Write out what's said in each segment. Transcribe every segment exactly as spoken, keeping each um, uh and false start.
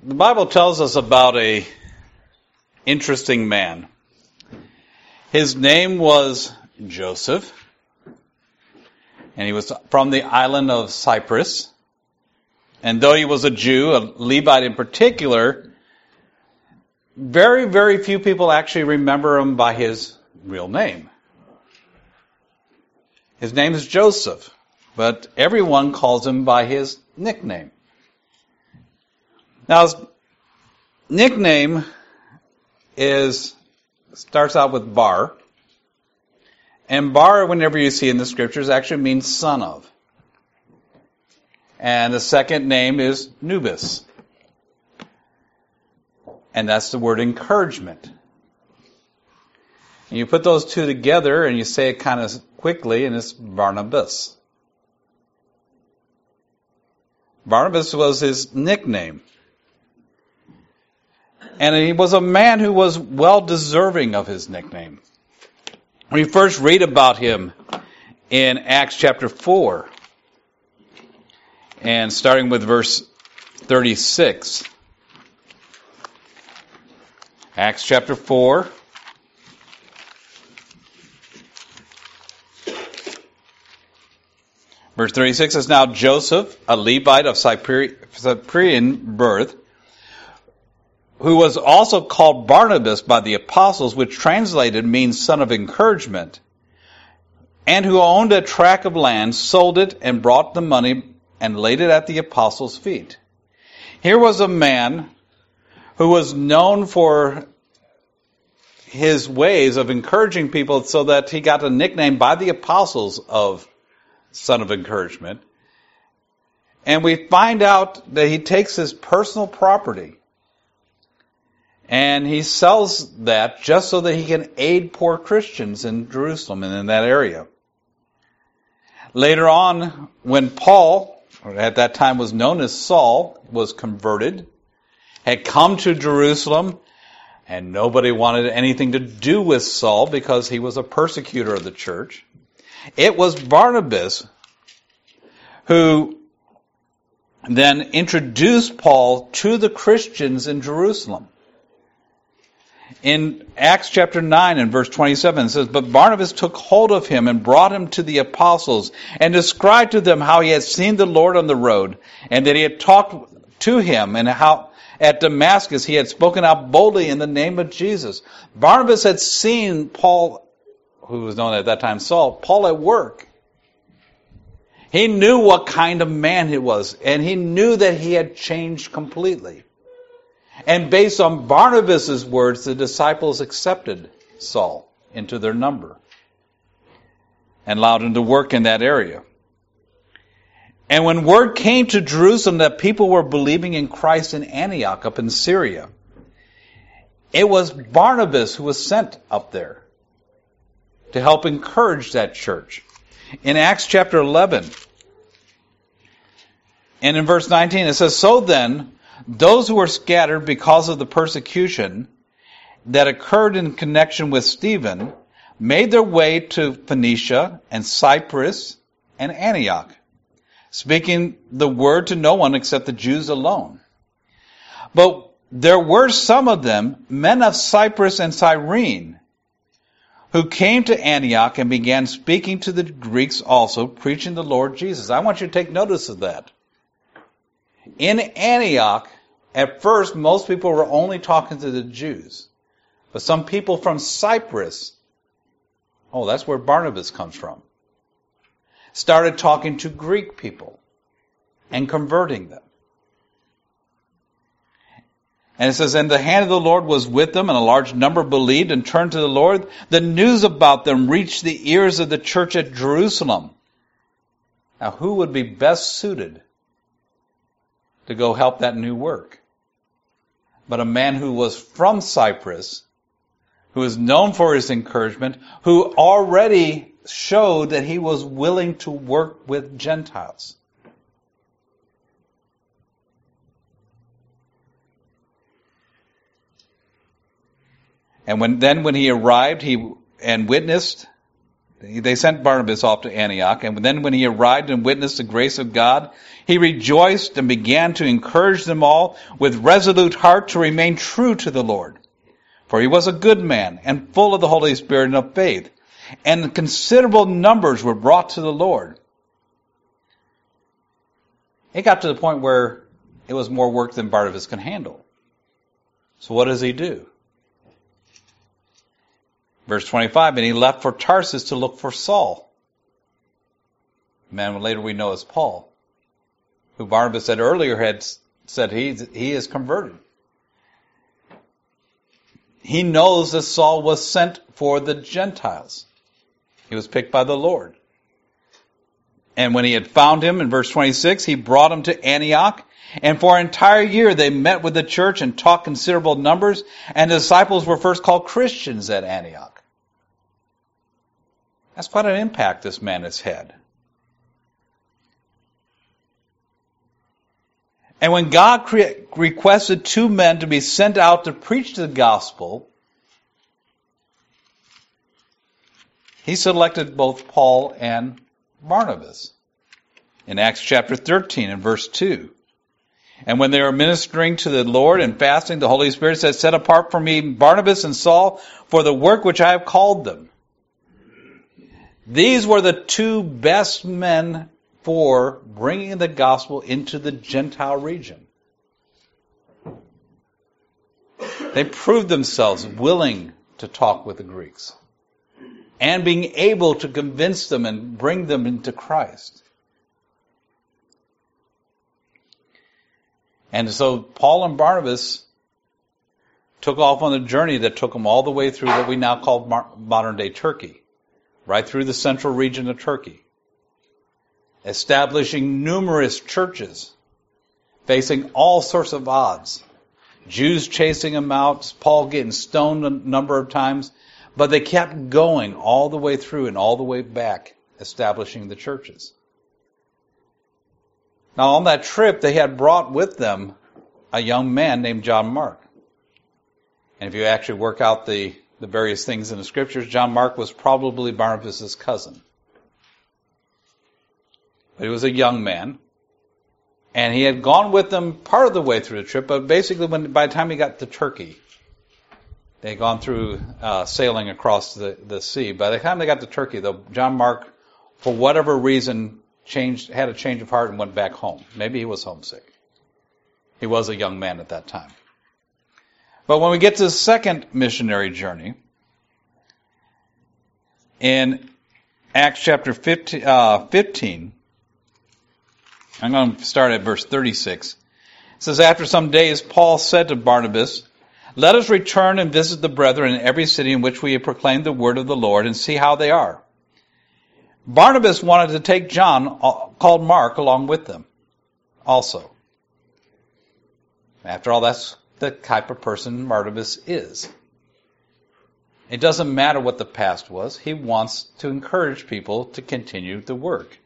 The Bible tells us about a interesting man. His name was Joseph, and he was from the island of Cyprus. And though he was a Jew, a Levite in particular, very, very few people actually remember him by his real name. His name is Joseph, but everyone calls him by his nickname. Now, his nickname is starts out with Bar. And Bar, whenever you see in the scriptures, actually means son of. And the second name is Nubis. And that's the word encouragement. And you put those two together and you say it kind of quickly, and it's Barnabas. Barnabas was his nickname. And he was a man who was well deserving of his nickname. We first read about him in Acts chapter four. And starting with verse thirty-six. Acts chapter four. Verse thirty-six says, Now Joseph, a Levite of Cyprian birth, who was also called Barnabas by the apostles, which translated means son of encouragement, and who owned a tract of land, sold it, and brought the money and laid it at the apostles' feet. Here was a man who was known for his ways of encouraging people, so that he got a nickname by the apostles of son of encouragement. And we find out that he takes his personal property and he sells that just so that he can aid poor Christians in Jerusalem and in that area. Later on, when Paul, or at that time was known as Saul, was converted, had come to Jerusalem, and nobody wanted anything to do with Saul because he was a persecutor of the church. It was Barnabas who then introduced Paul to the Christians in Jerusalem. In Acts chapter nine and verse twenty-seven, it says, But Barnabas took hold of him and brought him to the apostles and described to them how he had seen the Lord on the road and that he had talked to him and how at Damascus he had spoken out boldly in the name of Jesus. Barnabas had seen Paul, who was known at that time Saul, Paul at work. He knew what kind of man he was, and he knew that he had changed completely. And based on Barnabas' words, the disciples accepted Saul into their number and allowed him to work in that area. And when word came to Jerusalem that people were believing in Christ in Antioch up in Syria, it was Barnabas who was sent up there to help encourage that church. In Acts chapter eleven, and in verse nineteen, it says, So then, those who were scattered because of the persecution that occurred in connection with Stephen made their way to Phoenicia and Cyprus and Antioch, speaking the word to no one except the Jews alone. But there were some of them, men of Cyprus and Cyrene, who came to Antioch and began speaking to the Greeks also, preaching the Lord Jesus. I want you to take notice of that. In Antioch, at first, most people were only talking to the Jews. But some people from Cyprus, oh, that's where Barnabas comes from, started talking to Greek people and converting them. And it says, And the hand of the Lord was with them, and a large number believed and turned to the Lord. The news about them reached the ears of the church at Jerusalem. Now, who would be best suited to go help that new work but a man who was from Cyprus, who is known for his encouragement, who already showed that he was willing to work with Gentiles? And when then when he arrived he and witnessed They sent Barnabas off to Antioch, and then when he arrived and witnessed the grace of God, he rejoiced and began to encourage them all with resolute heart to remain true to the Lord. For he was a good man and full of the Holy Spirit and of faith, and considerable numbers were brought to the Lord. It got to the point where it was more work than Barnabas could handle. So what does he do? Verse twenty-five, and he left for Tarsus to look for Saul. A man later we know as Paul, who Barnabas said earlier had said he, he is converted. He knows that Saul was sent for the Gentiles. He was picked by the Lord. And when he had found him, in verse twenty-six, he brought him to Antioch. And for an entire year they met with the church and taught considerable numbers. And the disciples were first called Christians at Antioch. That's quite an impact this man has had. And when God cre- requested two men to be sent out to preach the gospel, he selected both Paul and Barnabas. In Acts chapter thirteen and verse two. And when they were ministering to the Lord and fasting, the Holy Spirit said, set apart for me Barnabas and Saul for the work which I have called them. These were the two best men for bringing the gospel into the Gentile region. They proved themselves willing to talk with the Greeks and being able to convince them and bring them into Christ. And so Paul and Barnabas took off on a journey that took them all the way through what we now call modern-day Turkey, right through the central region of Turkey, establishing numerous churches, facing all sorts of odds. Jews chasing them out, Paul getting stoned a number of times, but they kept going all the way through and all the way back, establishing the churches. Now on that trip, they had brought with them a young man named John Mark. And if you actually work out the, the various things in the scriptures, John Mark was probably Barnabas' cousin. But he was a young man. And he had gone with them part of the way through the trip, but basically when by the time he got to Turkey, they had gone through uh, sailing across the, the sea. By the time they got to Turkey, though, John Mark, for whatever reason, changed, had a change of heart and went back home. Maybe he was homesick. He was a young man at that time. But when we get to the second missionary journey, in Acts chapter fifteen, uh, fifteen, I'm going to start at verse thirty-six. It says, after some days, Paul said to Barnabas, let us return and visit the brethren in every city in which we have proclaimed the word of the Lord and see how they are. Barnabas wanted to take John, called Mark, along with them also. After all, that's the type of person Barnabas is. It doesn't matter what the past was. He wants to encourage people to continue the work.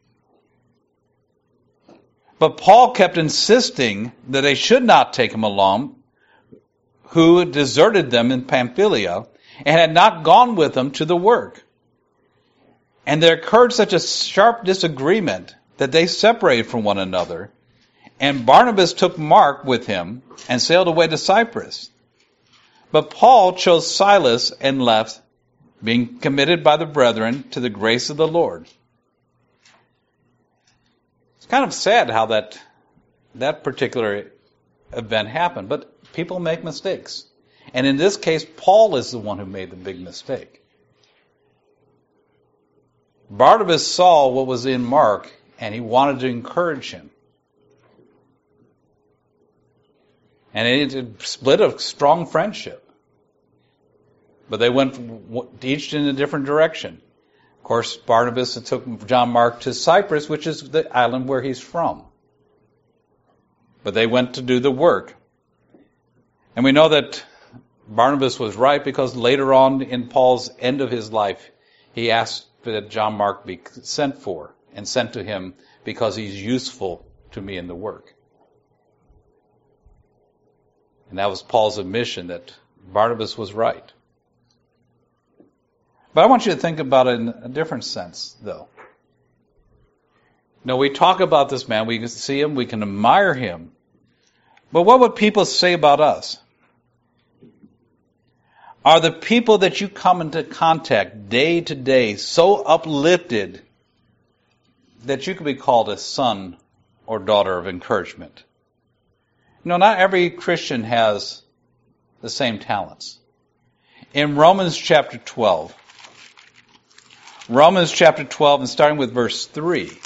But Paul kept insisting that they should not take him along, who deserted them in Pamphylia and had not gone with them to the work. And there occurred such a sharp disagreement that they separated from one another. And Barnabas took Mark with him and sailed away to Cyprus. But Paul chose Silas and left, being committed by the brethren to the grace of the Lord. It's kind of sad how that, that particular event happened, but people make mistakes. And in this case, Paul is the one who made the big mistake. Barnabas saw what was in Mark, and he wanted to encourage him. And it split a strong friendship. But they went each in a different direction. Of course, Barnabas took John Mark to Cyprus, which is the island where he's from. But they went to do the work. And we know that Barnabas was right because later on in Paul's end of his life, he asked that John Mark be sent for and sent to him because he's useful to me in the work. And that was Paul's admission that Barnabas was right. But I want you to think about it in a different sense, though. No, we talk about this man, we can see him, we can admire him. But what would people say about us? Are the people that you come into contact day to day so uplifted that you could be called a son or daughter of encouragement? You know, not every Christian has the same talents. In Romans chapter twelve, Romans chapter twelve, and starting with verse three, it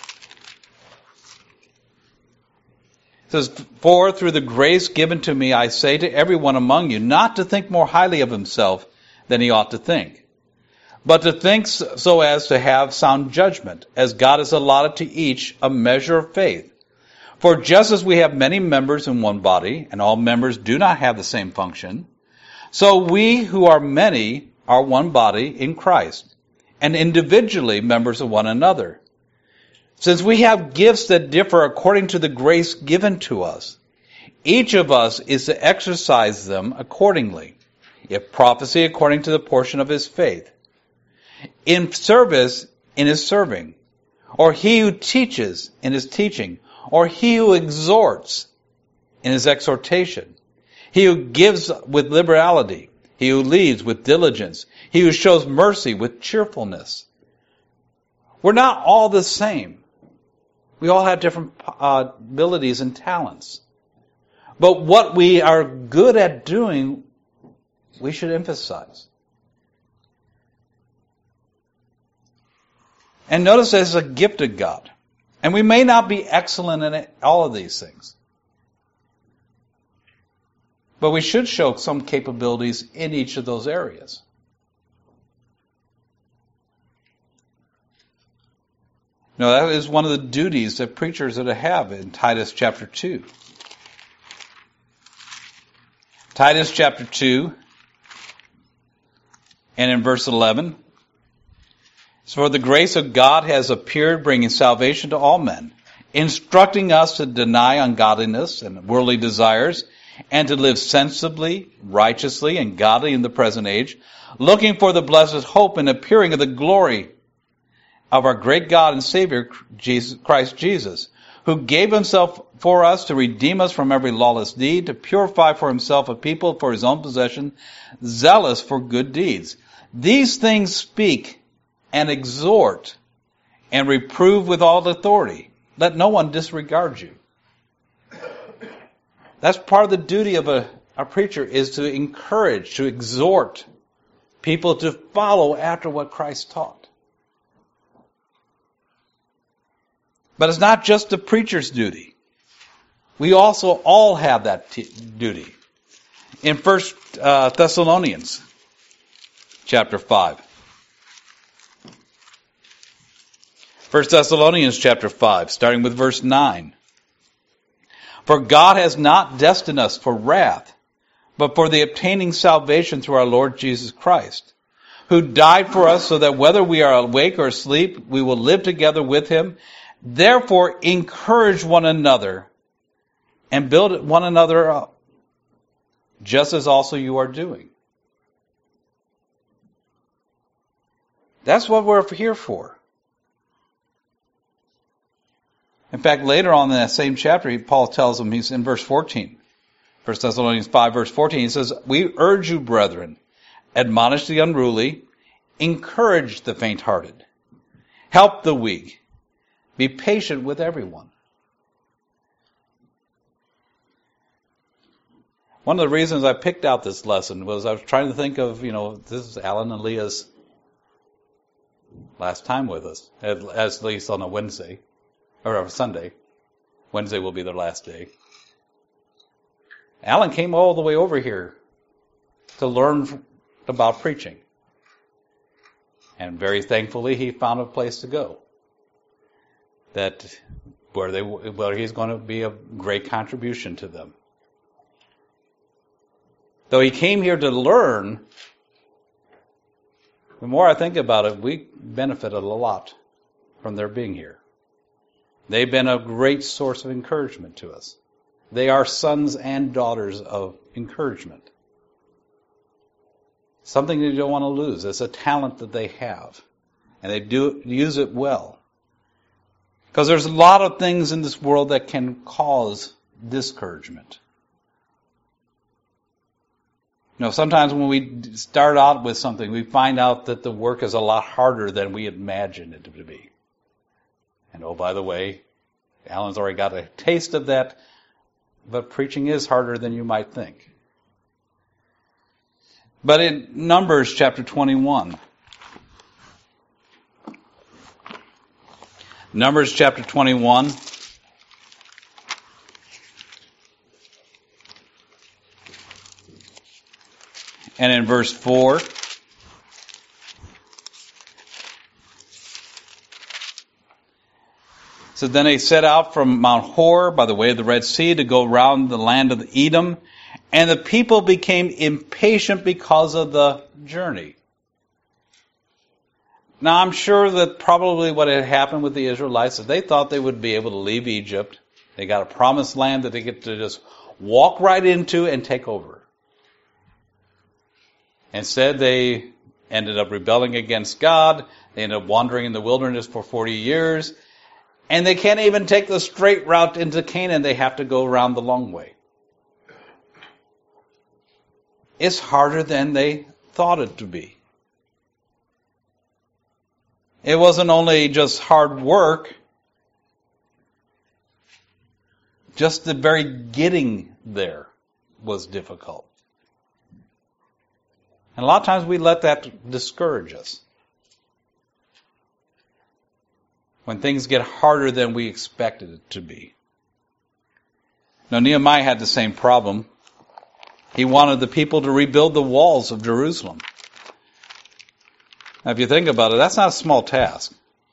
says, "For through the grace given to me, I say to everyone among you, not to think more highly of himself than he ought to think, but to think so as to have sound judgment, as God has allotted to each a measure of faith. For just as we have many members in one body, and all members do not have the same function, so we who are many are one body in Christ, and individually members of one another. Since we have gifts that differ according to the grace given to us, each of us is to exercise them accordingly. If prophecy, according to the portion of his faith. In service, in his serving. Or he who teaches, in his teaching. Or he who exhorts, in his exhortation. He who gives with liberality. He who leads with diligence. He who shows mercy with cheerfulness." We're not all the same. We all have different uh, abilities and talents. But what we are good at doing, we should emphasize. And notice that it's a gift of God. And we may not be excellent in all of these things. But we should show some capabilities in each of those areas. Now, that is one of the duties that preachers are to have in Titus chapter two. Titus chapter two, and in verse eleven, "For the grace of God has appeared, bringing salvation to all men, instructing us to deny ungodliness and worldly desires, and to live sensibly, righteously, and godly in the present age, looking for the blessed hope and appearing of the glory of our great God and Savior, Jesus, Christ Jesus, who gave himself for us to redeem us from every lawless deed, to purify for himself a people for his own possession, zealous for good deeds. These things speak and exhort and reprove with all authority. Let no one disregard you." That's part of the duty of a, a preacher, is to encourage, to exhort people to follow after what Christ taught. But it's not just the preacher's duty. We also all have that t- duty. In First uh, Thessalonians chapter five. First Thessalonians chapter five, starting with verse nine. "For God has not destined us for wrath, but for the obtaining salvation through our Lord Jesus Christ, who died for us, so that whether we are awake or asleep, we will live together with him. Therefore, encourage one another and build one another up, just as also you are doing." That's what we're here for. In fact, later on in that same chapter, Paul tells them, he's in verse fourteen, First Thessalonians five, verse fourteen, he says, "We urge you, brethren, admonish the unruly, encourage the faint-hearted, help the weak, be patient with everyone." One of the reasons I picked out this lesson was I was trying to think of, you know, this is Alan and Leah's last time with us, at least on a Wednesday, or a Sunday. Wednesday will be their last day. Alan came all the way over here to learn about preaching. And very thankfully, he found a place to go. That where they where he's going to be a great contribution to them. Though he came here to learn, the more I think about it, we benefited a lot from their being here. They've been a great source of encouragement to us. They are sons and daughters of encouragement. Something they don't want to lose. It's a talent that they have. And they do use it well. Because there's a lot of things in this world that can cause discouragement. You know, sometimes when we start out with something, we find out that the work is a lot harder than we imagined it to be. And oh, by the way, Alan's already got a taste of that, but preaching is harder than you might think. But in Numbers chapter twenty-one, Numbers chapter twenty-one, and in verse four, so then they set out from Mount Hor by the way of the Red Sea to go round the land of Edom, and the people became impatient because of the journey. Now I'm sure that probably what had happened with the Israelites is they thought they would be able to leave Egypt. They got a promised land that they get to just walk right into and take over. Instead, they ended up rebelling against God. They ended up wandering in the wilderness for forty years. And they can't even take the straight route into Canaan. They have to go around the long way. It's harder than they thought it to be. It wasn't only just hard work. Just the very getting there was difficult. And a lot of times we let that discourage us. When things get harder than we expected it to be. Now Nehemiah had the same problem. He wanted the people to rebuild the walls of Jerusalem. Now if you think about it, that's not a small task.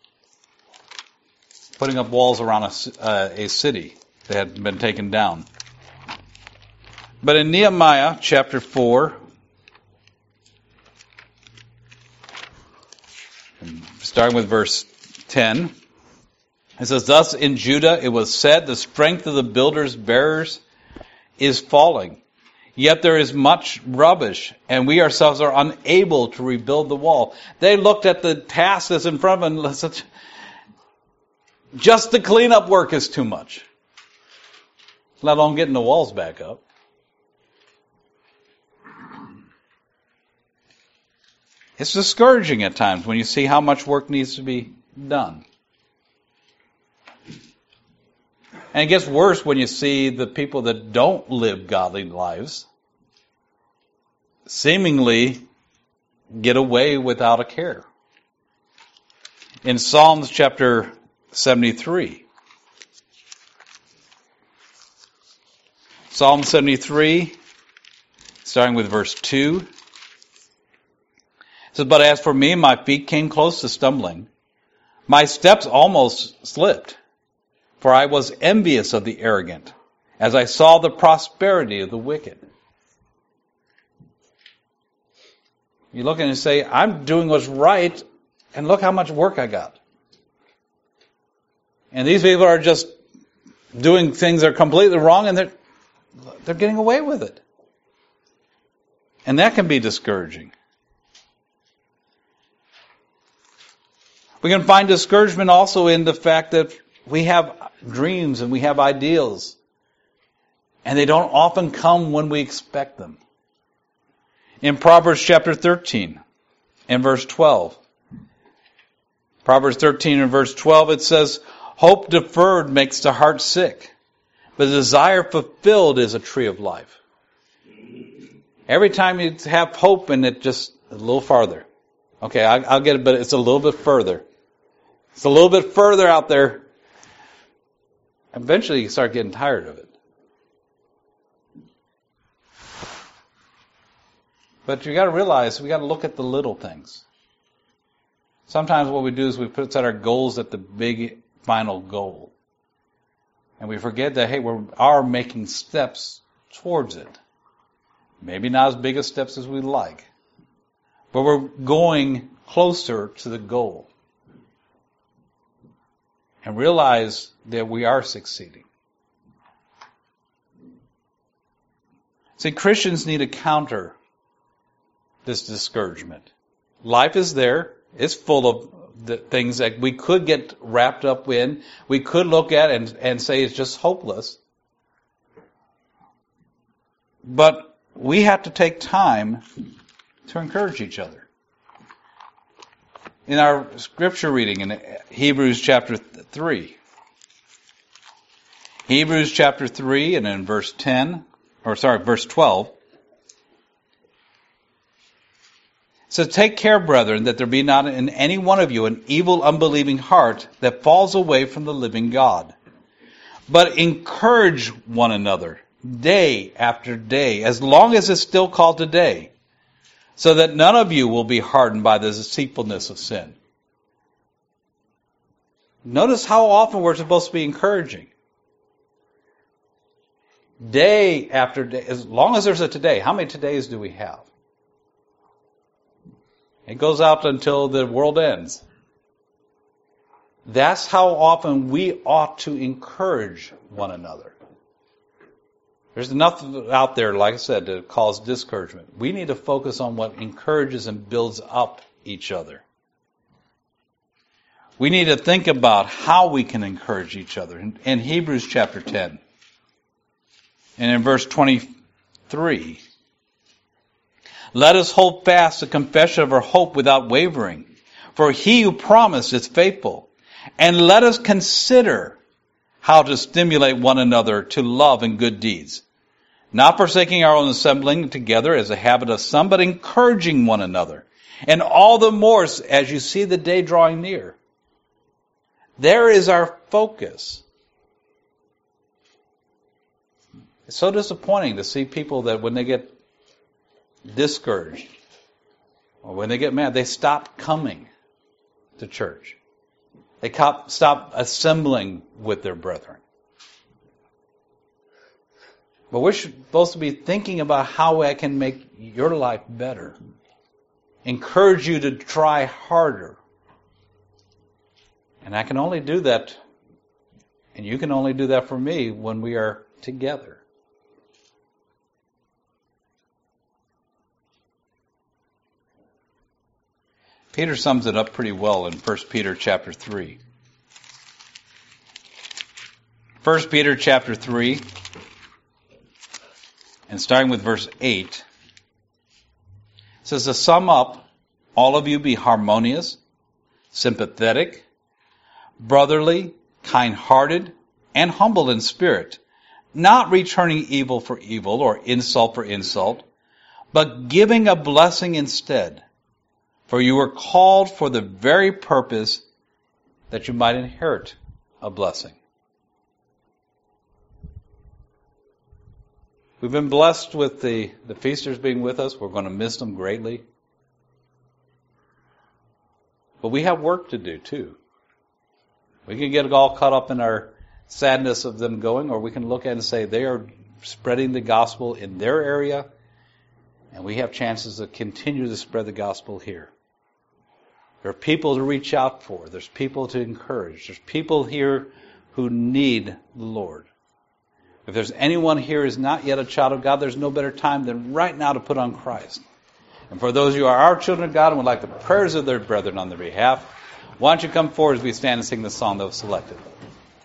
Putting up walls around a, uh, a city that had been taken down. But in Nehemiah chapter four, starting with verse ten, it says, "Thus in Judah it was said, the strength of the builders' bearers is falling. Yet there is much rubbish, and we ourselves are unable to rebuild the wall." They looked at the task that's in front of them and said, just the cleanup work is too much. Let alone getting the walls back up. It's discouraging at times when you see how much work needs to be done. And it gets worse when you see the people that don't live godly lives seemingly get away without a care. In Psalms chapter seventy-three, Psalm seventy-three, starting with verse two, it says, "But as for me, my feet came close to stumbling. My steps almost slipped. For I was envious of the arrogant, as I saw the prosperity of the wicked." You look and you say, I'm doing what's right, and look how much work I got. And these people are just doing things that are completely wrong, and they're, they're getting away with it. And that can be discouraging. We can find discouragement also in the fact that we have dreams and we have ideals, and they don't often come when we expect them. In Proverbs chapter thirteen and verse twelve, Proverbs thirteen and verse twelve, it says, "Hope deferred makes the heart sick, but the desire fulfilled is a tree of life." Every time you have hope in it, just a little farther. Okay, I, I'll get it, but it's a little bit further. It's a little bit further out there. Eventually you start getting tired of it. But you got to realize we got to look at the little things. Sometimes what we do is we put set our goals at the big final goal. And we forget that, hey, we are making steps towards it. Maybe not as big as steps as we'd like. But we're going closer to the goal. And realize that we are succeeding. See, Christians need a counter this discouragement. Life is there. It's full of the things that we could get wrapped up in. We could look at and, and say it's just hopeless. But we have to take time to encourage each other. In our scripture reading in Hebrews chapter three, Hebrews chapter three and in verse ten, or sorry, verse twelve, it says, "Take care, brethren, that there be not in any one of you an evil, unbelieving heart that falls away from the living God. But encourage one another day after day, as long as it's still called today, so that none of you will be hardened by the deceitfulness of sin." Notice how often we're supposed to be encouraging. Day after day, as long as there's a today. How many todays do we have? It goes out until the world ends. That's how often we ought to encourage one another. There's enough out there, like I said, to cause discouragement. We need to focus on what encourages and builds up each other. We need to think about how we can encourage each other. In, in Hebrews chapter ten, and in verse twenty-three, "Let us hold fast the confession of our hope without wavering, for he who promised is faithful. And let us consider how to stimulate one another to love and good deeds, not forsaking our own assembling together as a habit of some, but encouraging one another, and all the more as you see the day drawing near." There is our focus. It's so disappointing to see people that when they get discouraged or when they get mad, they stop coming to church. They stop assembling with their brethren. But we're supposed to be thinking about how I can make your life better. Encourage you to try harder. And I can only do that, and you can only do that for me when we are together. Peter sums it up pretty well in First Peter chapter three. First Peter chapter three, and starting with verse eight, it says, "To sum up, all of you be harmonious, sympathetic, brotherly, kind-hearted, and humble in spirit, not returning evil for evil or insult for insult, but giving a blessing instead. For you were called for the very purpose that you might inherit a blessing." We've been blessed with the, the feasters being with us. We're going to miss them greatly. But we have work to do too. We can get all caught up in our sadness of them going, or we can look at it and say they are spreading the gospel in their area, and we have chances to continue to spread the gospel here. There are people to reach out for. There's people to encourage. There's people here who need the Lord. If there's anyone here who is not yet a child of God, there's no better time than right now to put on Christ. And for those who are our children of God and would like the prayers of their brethren on their behalf, why don't you come forward as we stand and sing the song that was selected.